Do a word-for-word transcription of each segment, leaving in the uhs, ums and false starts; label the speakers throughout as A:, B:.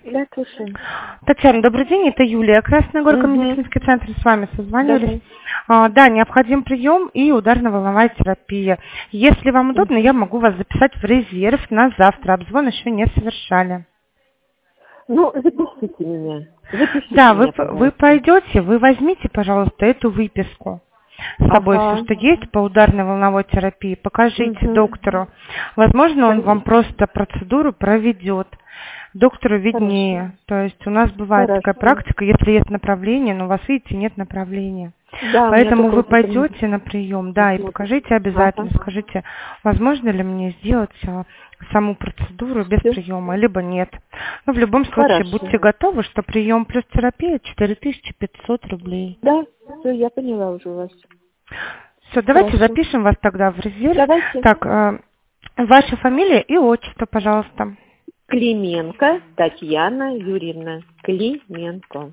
A: Да, слушаю.
B: Татьяна, добрый день, это Юлия, Красная Горка,
A: Угу.
B: медицинский центр, с вами созванивались.
A: Да,
B: А, да, необходим прием и ударно-волновая терапия. Если вам
A: да.
B: удобно, я могу вас записать в резерв на завтра, обзвон еще не совершали.
A: Ну, запишите меня. Запишите
B: Да, вы,
A: меня,
B: п- вы
A: пожалуйста.
B: пойдете, вы возьмите, пожалуйста, эту выписку с собой, все,
A: Ага.
B: что есть по ударной волновой терапии, покажите
A: Угу.
B: доктору. Возможно, он вам
A: Хорошо.
B: просто процедуру проведет. Доктору
A: Хорошо.
B: виднее. То есть у нас бывает такая
A: Хорошо.
B: практика, если есть направление, но у вас, видите, нет направления.
A: Да, у меня
B: Поэтому
A: только
B: вы
A: вот это не
B: пойдете на прием, да, и
A: смотрит.
B: покажите обязательно,
A: Ага.
B: скажите, возможно ли мне сделать а, саму процедуру без
A: Все.
B: приема, либо нет. Но в любом случае
A: Хорошо.
B: будьте готовы, что прием плюс терапия четыре тысячи пятьсот рублей.
A: Да, все, я поняла уже вас.
B: Все, давайте
A: Хорошо.
B: запишем вас тогда в резерв.
A: Давайте.
B: Так, э, ваша фамилия и отчество, пожалуйста.
A: Клименко Татьяна Юрьевна. Клименко.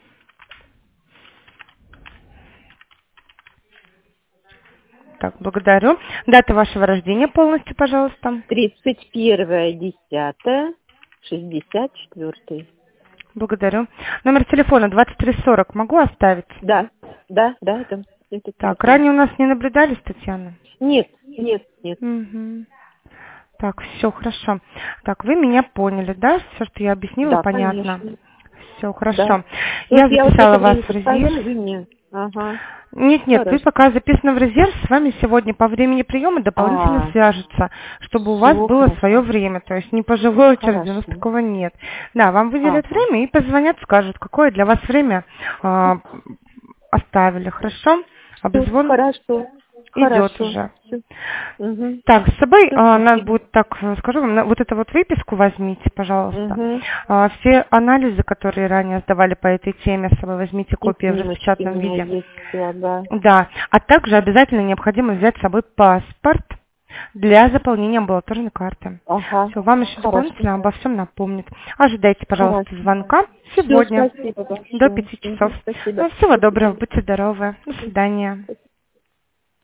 B: Так, благодарю. Дата вашего рождения полностью, пожалуйста.
A: Тридцать первое десятое шестьдесят четвертый.
B: Благодарю. Номер телефона двадцать три сорок могу оставить?
A: Да, да, да, это, это
B: Так,
A: телефон.
B: ранее у нас не наблюдались, Татьяна?
A: Нет, нет, нет.
B: Угу. Так, все хорошо. Так, вы меня поняли, да? Все, что я объяснила,
A: Да,
B: понятно.
A: конечно.
B: Все
A: Да.
B: хорошо.
A: Вот
B: Я
A: я вот
B: записала
A: это
B: вас
A: время
B: в
A: подскажу,
B: резерв.
A: вы мне. Ага.
B: Нет, нет, вы
A: Хорошо.
B: пока записаны в резерв, с вами сегодня по времени приема дополнительно
A: А,
B: свяжутся, чтобы у вас
A: все
B: было
A: хорошо.
B: свое время, то есть не по живой очереди, у нас
A: Хорошо.
B: такого нет. Да, вам выделят
A: Ага.
B: время и позвонят, скажут, какое для вас время а, оставили, хорошо?
A: Всё,
B: Обзвон
A: хорошо.
B: идет
A: Хорошо.
B: уже.
A: Всё. Угу.
B: Так, с собой
A: Всё,
B: а, надо
A: спасибо.
B: будет, так э, скажу вам, на- вот эту вот выписку возьмите, пожалуйста.
A: Угу.
B: А, все анализы, которые ранее сдавали по этой теме, с собой возьмите
A: И
B: копии в
A: снимочки у
B: распечатанном
A: меня
B: виде.
A: есть, всё, да.
B: Да, а также обязательно необходимо взять с собой паспорт для заполнения амбулаторной карты.
A: Ага.
B: Все, вам еще
A: Хорошо.
B: дополнительно обо всем напомнит. Ожидайте, пожалуйста,
A: Хорошо.
B: звонка
A: Все,
B: сегодня
A: спасибо
B: до
A: большое.
B: пяти
A: Угу.
B: часов.
A: Спасибо.
B: Ну, всего
A: До
B: доброго,
A: свидания.
B: будьте здоровы. До свидания.